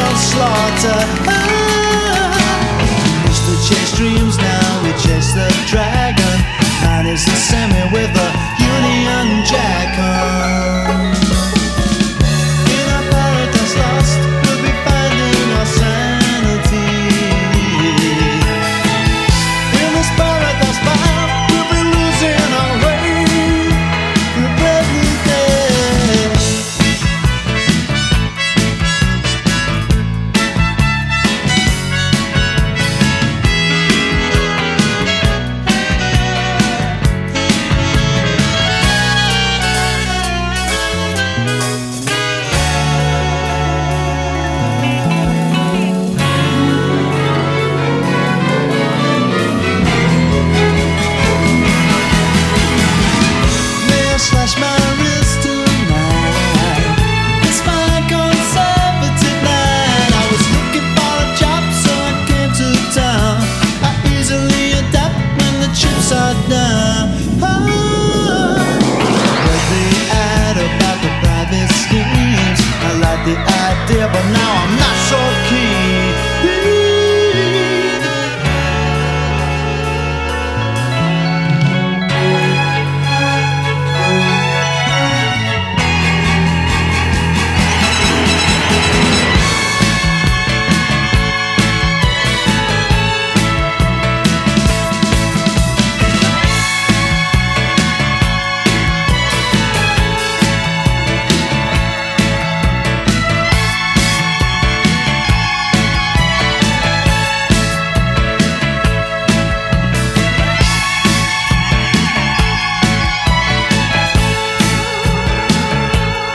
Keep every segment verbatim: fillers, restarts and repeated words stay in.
of slaughter. Ah, we used to chase dreams, now we chase the dragon. Man is a semi with a Union Jack on. In our paradise lost, we'll be finding our sanity. In this paradise bound, we'll be losing our way for a brand new day. Slash my wrist tonight. It's my conservative night. I was looking for a job, so I came to town. I easily adapt when the chips are down. Oh, read the ad about the private schemes. I like the idea, but now I'm not so keen.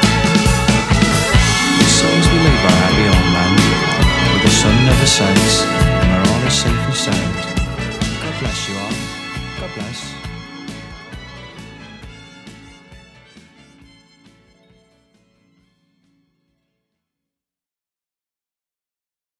Souls we leave our happy homeland, where the sun never sets.